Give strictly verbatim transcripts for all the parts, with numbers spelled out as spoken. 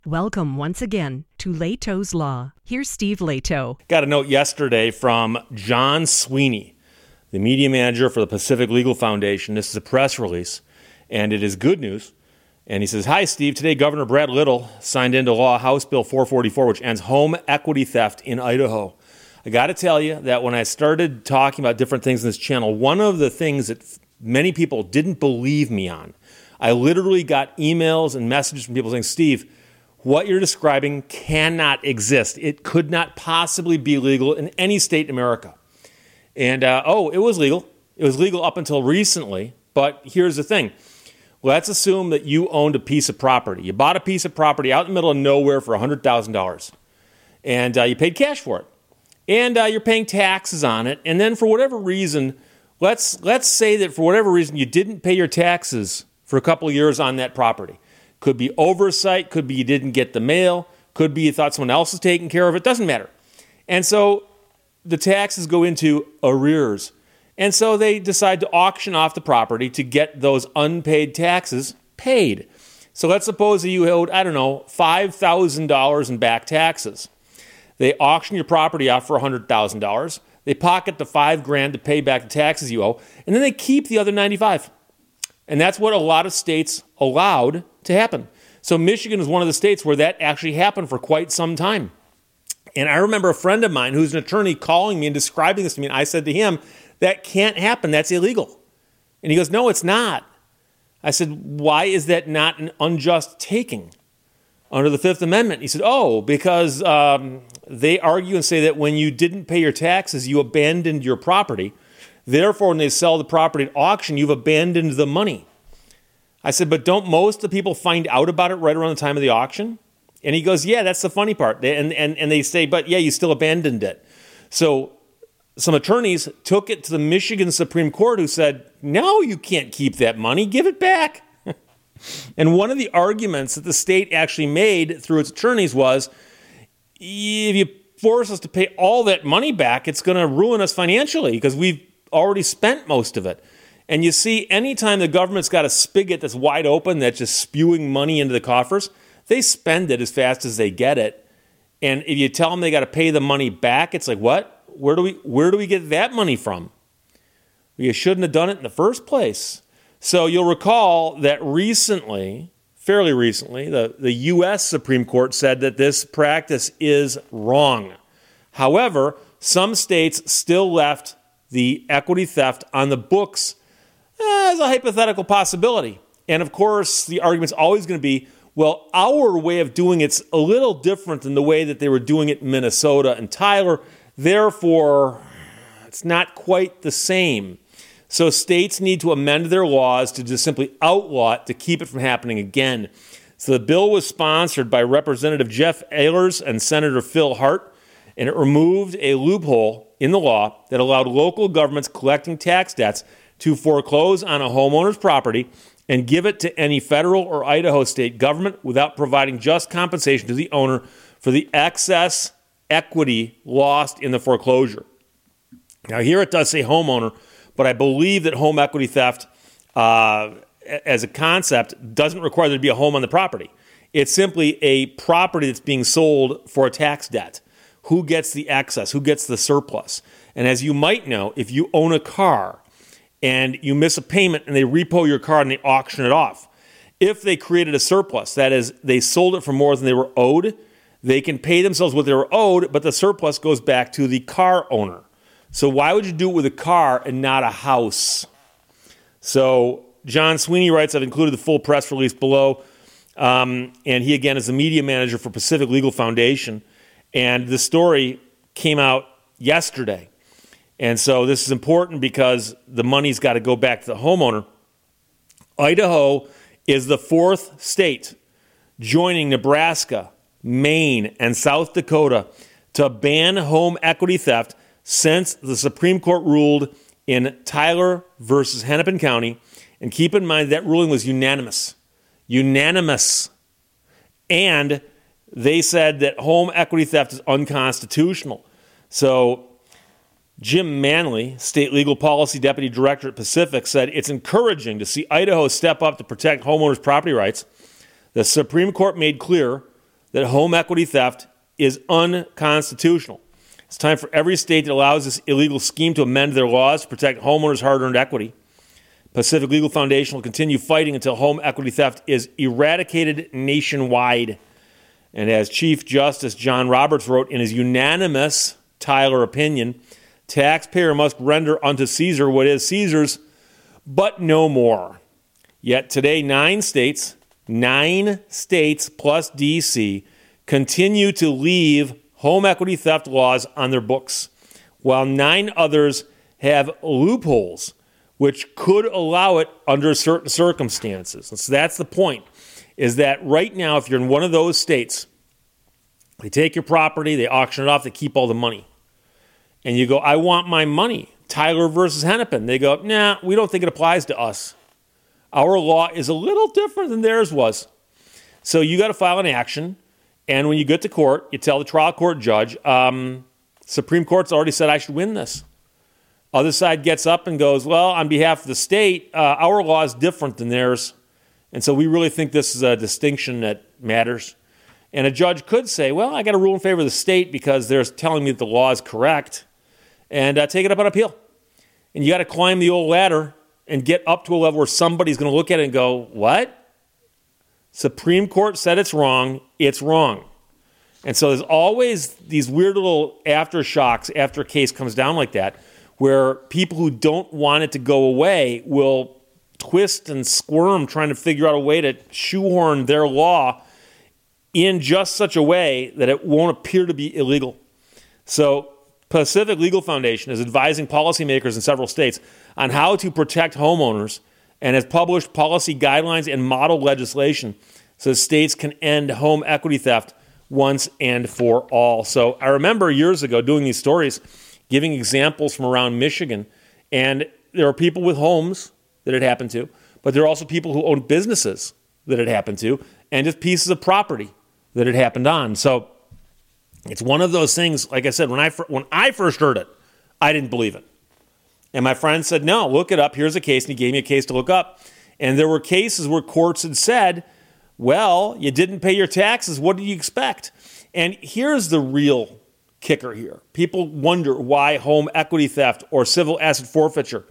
Welcome once again to Lehto's Law. Here's Steve Lehto. Got a note yesterday from John Sweeney, the media manager for the Pacific Legal Foundation. This is a press release, and it is good news. And he says, "Hi, Steve. Today, Governor Brad Little signed into law House Bill four forty-four, which ends home equity theft in Idaho." I got to tell you that when I started talking about different things in this channel, one of the things that many people didn't believe me on, I literally got emails and messages from people saying, "Steve, what you're describing cannot exist. It could not possibly be legal in any state in America." And, uh, oh, it was legal. It was legal up until recently. But here's the thing. Let's assume that you owned a piece of property. You bought a piece of property out in the middle of nowhere for one hundred thousand dollars. And uh, you paid cash for it. And uh, you're paying taxes on it. And then for whatever reason, let's let's say that for whatever reason you didn't pay your taxes for a couple of years on that property. Could be oversight, could be you didn't get the mail, could be you thought someone else was taking care of it, doesn't matter. And so the taxes go into arrears. And so they decide to auction off the property to get those unpaid taxes paid. So let's suppose that you owed, I don't know, five thousand dollars in back taxes. They auction your property off for one hundred thousand dollars. They pocket the five grand to pay back the taxes you owe, and then they keep the other ninety-five. And that's what a lot of states allowed to happen. So Michigan is one of the states where that actually happened for quite some time. And I remember a friend of mine who's an attorney calling me and describing this to me, and I said to him, "That can't happen. That's illegal." And he goes, "No, it's not." I said, "Why is that not an unjust taking under the Fifth Amendment?" He said, "Oh, because um, they argue and say that when you didn't pay your taxes, you abandoned your property. Therefore, when they sell the property at auction, you've abandoned the money." I said, "But don't most of the people find out about it right around the time of the auction?" And he goes, "Yeah, that's the funny part." And, and, and they say, "But yeah, you still abandoned it." So some attorneys took it to the Michigan Supreme Court, who said, "No, you can't keep that money. Give it back." And one of the arguments that the state actually made through its attorneys was, if you force us to pay all that money back, it's going to ruin us financially because we've already spent most of it. And you see, anytime the government's got a spigot that's wide open, that's just spewing money into the coffers, they spend it as fast as they get it. And if you tell them they got to pay the money back, it's like, what? Where do we where do we get that money from? Well, you shouldn't have done it in the first place. So you'll recall that recently, fairly recently, the, the U S Supreme Court said that this practice is wrong. However, some states still left the equity theft on the books as a hypothetical possibility. And of course, the argument's always going to be, well, our way of doing it's a little different than the way that they were doing it in Minnesota and Tyler. Therefore, it's not quite the same. So states need to amend their laws to just simply outlaw it to keep it from happening again. So the bill was sponsored by Representative Jeff Ehlers and Senator Phil Hart, and it removed a loophole in the law that allowed local governments collecting tax debts to foreclose on a homeowner's property and give it to any federal or Idaho state government without providing just compensation to the owner for the excess equity lost in the foreclosure. Now, here it does say homeowner, but I believe that home equity theft uh, as a concept doesn't require there to be a home on the property. It's simply a property that's being sold for a tax debt. Who gets the excess? Who gets the surplus? And as you might know, if you own a car and you miss a payment and they repo your car and they auction it off, if they created a surplus, that is, they sold it for more than they were owed, they can pay themselves what they were owed, but the surplus goes back to the car owner. So why would you do it with a car and not a house? So John Sweeney writes, I've included the full press release below. Um, and he, again, is the media manager for Pacific Legal Foundation. And the story came out yesterday. And so this is important because the money's got to go back to the homeowner. Idaho is the fourth state joining Nebraska, Maine, and South Dakota to ban home equity theft since the Supreme Court ruled in Tyler versus Hennepin County. And keep in mind that ruling was unanimous. Unanimous. And they said that home equity theft is unconstitutional. So Jim Manley, State Legal Policy Deputy Director at Pacific, said it's encouraging to see Idaho step up to protect homeowners' property rights. The Supreme Court made clear that home equity theft is unconstitutional. It's time for every state that allows this illegal scheme to amend their laws to protect homeowners' hard-earned equity. Pacific Legal Foundation will continue fighting until home equity theft is eradicated nationwide. And as Chief Justice John Roberts wrote in his unanimous Tyler opinion, taxpayer must render unto Caesar what is Caesar's, but no more. Yet today, nine states, nine states plus D C, continue to leave home equity theft laws on their books, while nine others have loopholes which could allow it under certain circumstances. And so that's the point, is that right now, if you're in one of those states, they take your property, they auction it off, they keep all the money. And you go, I want my money. Tyler versus Hennepin. They go, nah, we don't think it applies to us. Our law is a little different than theirs was. So you got to file an action. And when you get to court, you tell the trial court judge, um, Supreme Court's already said I should win this. Other side gets up and goes, well, on behalf of the state, uh, our law is different than theirs. And so we really think this is a distinction that matters. And a judge could say, well, I got to rule in favor of the state because they're telling me that the law is correct. And uh, take it up on appeal. And you got to climb the old ladder and get up to a level where somebody's going to look at it and go, what? Supreme Court said it's wrong. It's wrong. And so there's always these weird little aftershocks after a case comes down like that, where people who don't want it to go away will twist and squirm trying to figure out a way to shoehorn their law in just such a way that it won't appear to be illegal. So Pacific Legal Foundation is advising policymakers in several states on how to protect homeowners and has published policy guidelines and model legislation so states can end home equity theft once and for all. So I remember years ago doing these stories, giving examples from around Michigan, and there are people with homes that it happened to, but there are also people who own businesses that it happened to, and just pieces of property that it happened on. So it's one of those things, like I said, when I, when I first heard it, I didn't believe it. And my friend said, no, look it up. Here's a case. And he gave me a case to look up. And there were cases where courts had said, well, you didn't pay your taxes. What do you expect? And here's the real kicker here. People wonder why home equity theft or civil asset forfeiture,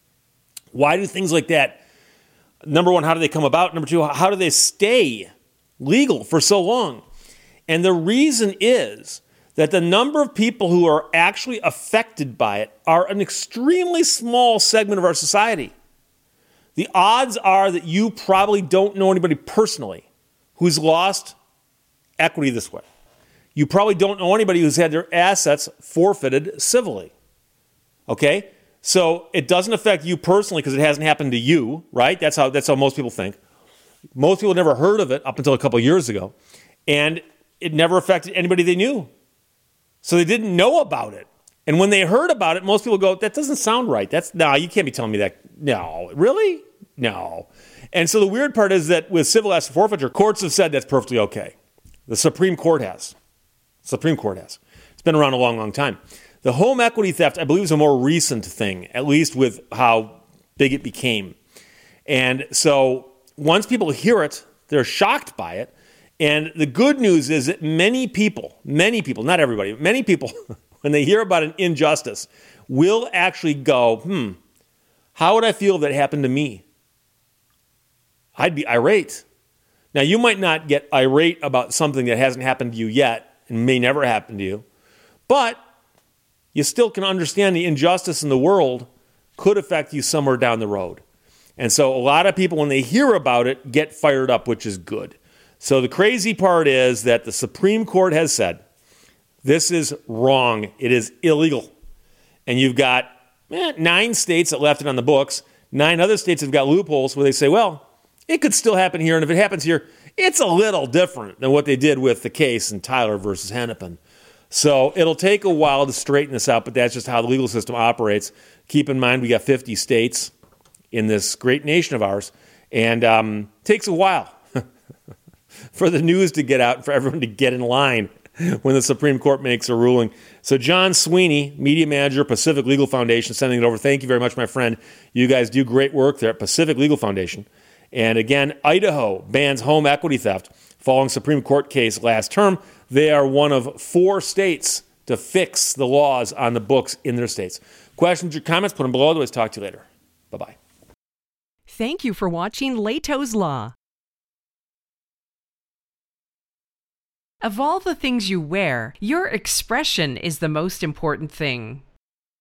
why do things like that, number one, how do they come about? Number two, how do they stay legal for so long? And the reason is that the number of people who are actually affected by it are an extremely small segment of our society. The odds are that you probably don't know anybody personally who's lost equity this way. You probably don't know anybody who's had their assets forfeited civilly. Okay? So it doesn't affect you personally because it hasn't happened to you, right? That's how that's how most people think. Most people never heard of it up until a couple of years ago. And it never affected anybody they knew. So they didn't know about it. And when they heard about it, most people go, that doesn't sound right. That's no, you can't be telling me that. No, really? No. And so the weird part is that with civil asset forfeiture, courts have said that's perfectly okay. The Supreme Court has. Supreme Court has. It's been around a long, long time. The home equity theft, I believe, is a more recent thing, at least with how big it became. And so once people hear it, they're shocked by it. And the good news is that many people, many people, not everybody, but many people, when they hear about an injustice, will actually go, hmm, how would I feel if that happened to me? I'd be irate. Now, you might not get irate about something that hasn't happened to you yet and may never happen to you, but you still can understand the injustice in the world could affect you somewhere down the road. And so a lot of people, when they hear about it, get fired up, which is good. So the crazy part is that the Supreme Court has said, this is wrong. It is illegal. And you've got eh, nine states that left it on the books. Nine other states have got loopholes where they say, well, it could still happen here. And if it happens here, it's a little different than what they did with the case in Tyler versus Hennepin. So it'll take a while to straighten this out, but that's just how the legal system operates. Keep in mind, we got fifty states in this great nation of ours, and um, it takes a while for the news to get out and for everyone to get in line when the Supreme Court makes a ruling. So John Sweeney, media manager, Pacific Legal Foundation, sending it over. Thank you very much, my friend. You guys do great work there at Pacific Legal Foundation. And again, Idaho bans home equity theft. Following Supreme Court case last term, they are one of four states to fix the laws on the books in their states. Questions or comments, put them below. Otherwise, talk to you later. Bye-bye. Thank you for watching Lehto's Law. Of all the things you wear, your expression is the most important thing.